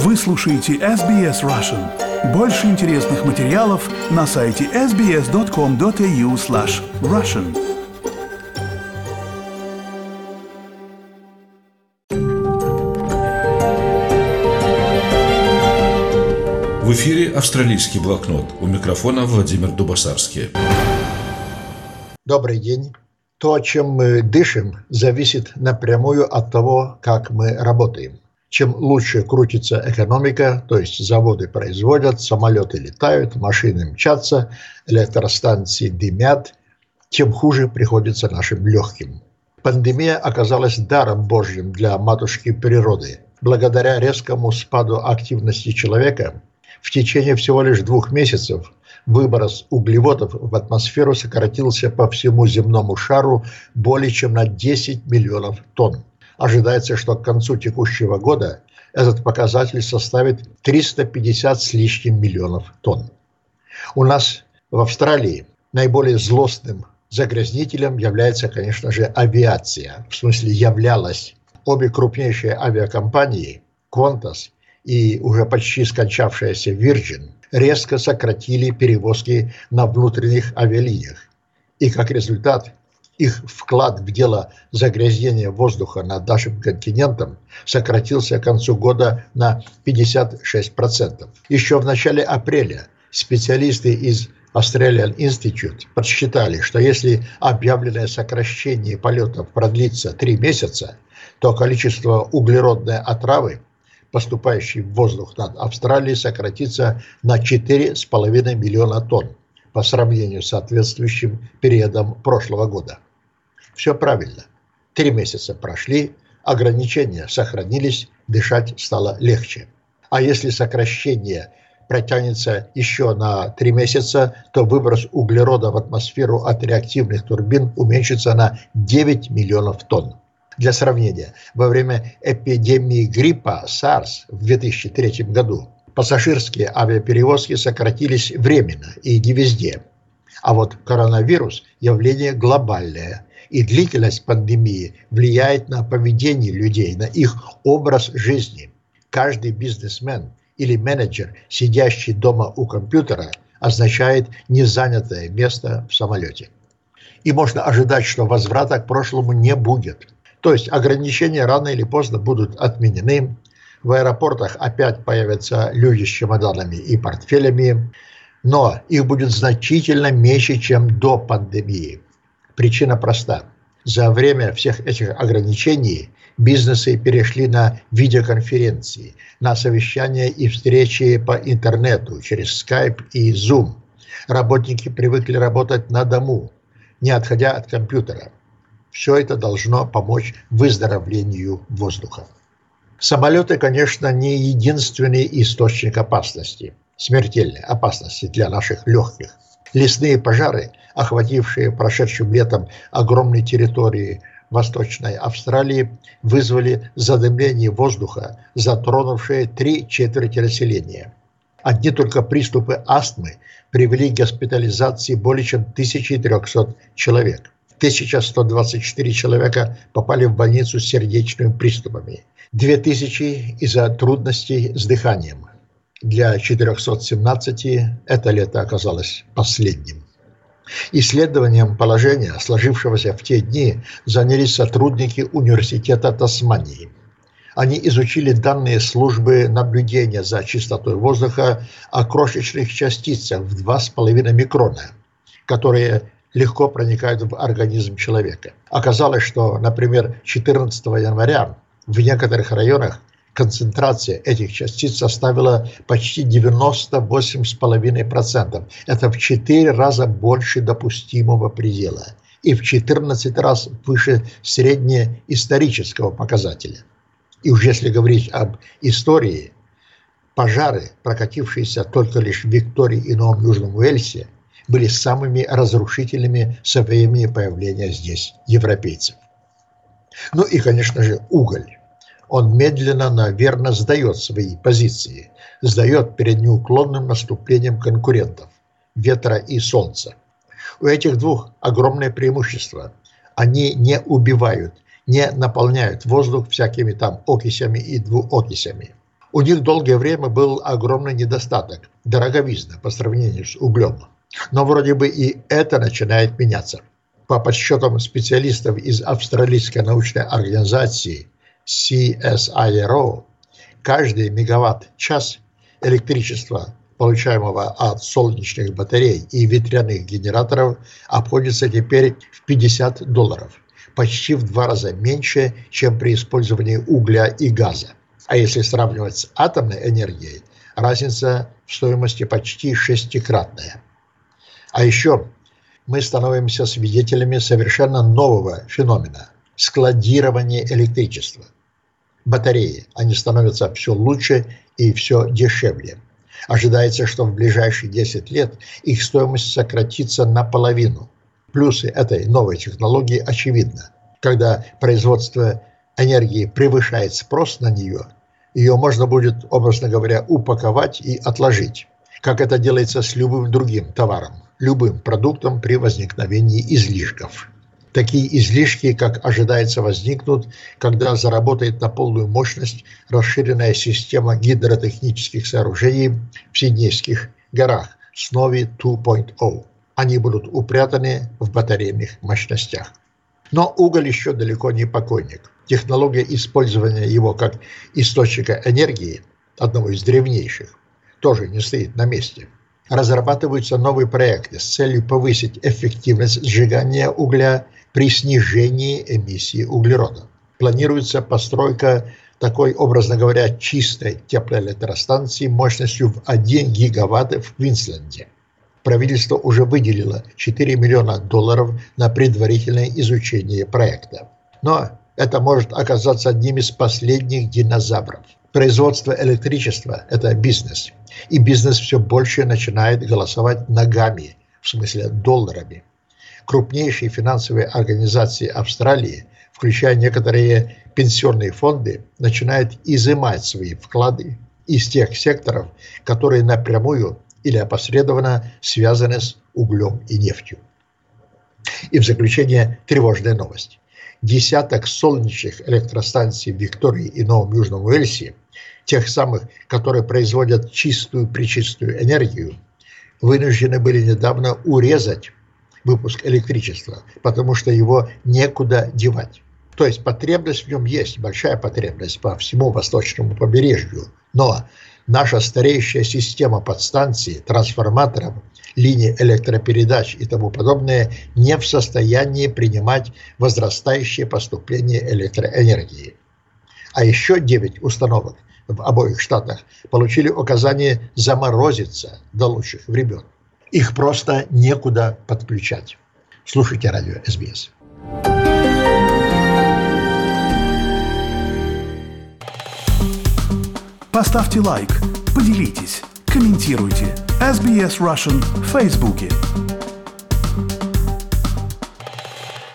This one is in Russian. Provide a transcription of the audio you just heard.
Вы слушаете SBS Russian. Больше интересных материалов на сайте sbs.com.au/russian. В эфире «Австралийский блокнот». У микрофона Владимир Дубасарский. Добрый день. То, чем мы дышим, зависит напрямую от того, как мы работаем. Чем лучше крутится экономика, то есть заводы производят, самолеты летают, машины мчатся, электростанции дымят, тем хуже приходится нашим легким. Пандемия оказалась даром Божьим для матушки природы. Благодаря резкому спаду активности человека в течение всего лишь 2 месяцев выброс углеводов в атмосферу сократился по всему земному шару более чем на 10 миллионов тонн. Ожидается, что к концу текущего года этот показатель составит 350 с лишним миллионов тонн. У нас в Австралии наиболее злостным загрязнителем является, конечно же, авиация. В смысле, являлась. Обе крупнейшие авиакомпании, Qantas и уже почти скончавшаяся Virgin, резко сократили перевозки на внутренних авиалиниях. И как результат, их вклад в дело загрязнения воздуха над нашим континентом сократился к концу года на 56%. Еще в начале апреля специалисты из Australian Institute подсчитали, что если объявленное сокращение полетов продлится 3 месяца, то количество углеродной отравы, поступающей в воздух над Австралией, сократится на 4,5 миллиона тонн по сравнению с соответствующим периодом прошлого года. Все правильно. 3 месяца прошли, ограничения сохранились, дышать стало легче. А если сокращение протянется еще на 3 месяца, то выброс углерода в атмосферу от реактивных турбин уменьшится на 9 миллионов тонн. Для сравнения, во время эпидемии гриппа SARS в 2003 году пассажирские авиаперевозки сократились временно и не везде. А вот коронавирус – явление глобальное, и длительность пандемии влияет на поведение людей, на их образ жизни. Каждый бизнесмен или менеджер, сидящий дома у компьютера, означает незанятое место в самолете. И можно ожидать, что возврата к прошлому не будет. То есть ограничения рано или поздно будут отменены, в аэропортах опять появятся люди с чемоданами и портфелями, но их будет значительно меньше, чем до пандемии. Причина проста. За время всех этих ограничений бизнесы перешли на видеоконференции, на совещания и встречи по интернету через Skype и Zoom. Работники привыкли работать на дому, не отходя от компьютера. Все это должно помочь выздоровлению воздуха. Самолеты, конечно, не единственный источник опасности, смертельной опасности для наших легких. Лесные пожары, охватившие прошедшим летом огромные территории Восточной Австралии, вызвали задымление воздуха, затронувшее 3/4 населения. Одни только приступы астмы привели к госпитализации более чем 1300 человек. 1124 человека попали в больницу с сердечными приступами. 2000 из-за трудностей с дыханием. Для 417 это лето оказалось последним. Исследованием положения, сложившегося в те дни, занялись сотрудники Университета Тасмании. Они изучили данные службы наблюдения за чистотой воздуха о крошечных частицах в 2,5 микрона, которые легко проникают в организм человека. Оказалось, что, например, 14 января в некоторых районах концентрация этих частиц составила почти 98,5%. Это в 4 раза больше допустимого предела и в 14 раз выше среднеисторического показателя. И уж если говорить об истории, пожары, прокатившиеся только лишь в Виктории и Новом Южном Уэльсе, были самыми разрушительными со времени появления здесь европейцев. Ну и, конечно же, уголь. Он медленно, но верно сдает свои позиции, сдает перед неуклонным наступлением конкурентов – ветра и солнца. У этих двух огромное преимущество. Они не убивают, не наполняют воздух всякими там окисями и двуокисями. У них долгое время был огромный недостаток – дороговизна по сравнению с углем. Но вроде бы и это начинает меняться. По подсчетам специалистов из австралийской научной организации CSIRO, каждый мегаватт-час электричества, получаемого от солнечных батарей и ветряных генераторов, обходится теперь в $50, почти в 2 раза меньше, чем при использовании угля и газа. А если сравнивать с атомной энергией, разница в стоимости почти 6-кратная. А еще мы становимся свидетелями совершенно нового феномена – складирования электричества. Батареи, они становятся все лучше и все дешевле. Ожидается, что в ближайшие 10 лет их стоимость сократится наполовину. Плюсы этой новой технологии очевидны. Когда производство энергии превышает спрос на нее, ее можно будет, образно говоря, упаковать и отложить, как это делается с любым другим товаром, любым продуктом при возникновении излишков. Такие излишки, как ожидается, возникнут, когда заработает на полную мощность расширенная система гидротехнических сооружений в Сиднейских горах Snowy 2.0. Они будут упрятаны в батарейных мощностях. Но уголь еще далеко не покойник. Технология использования его как источника энергии, одного из древнейших, тоже не стоит на месте. Разрабатываются новые проекты с целью повысить эффективность сжигания угля при снижении эмиссии углерода. Планируется постройка такой, образно говоря, чистой теплоэлектростанции мощностью в 1 гигаватт в Квинсленде. Правительство уже выделило $4 миллиона на предварительное изучение проекта. Но это может оказаться одним из последних динозавров. Производство электричества – это бизнес. И бизнес все больше начинает голосовать ногами, в смысле долларами. Крупнейшие финансовые организации Австралии, включая некоторые пенсионные фонды, начинают изымать свои вклады из тех секторов, которые напрямую или опосредованно связаны с углем и нефтью. И в заключение тревожная новость. Десяток солнечных электростанций в Виктории и Новом Южном Уэльсе, тех самых, которые производят чистую пречистую энергию, вынуждены были недавно урезать выпуск электричества, потому что его некуда девать. То есть потребность в нем есть, большая потребность по всему восточному побережью, но наша стареющая система подстанций, трансформаторов, линий электропередач и тому подобное не в состоянии принимать возрастающее поступление электроэнергии. А еще 9 установок в обоих штатах получили указание заморозиться до лучших времен. Их просто некуда подключать. Слушайте радио СБС. Поставьте лайк, поделитесь, комментируйте. SBS Russian в Фейсбуке.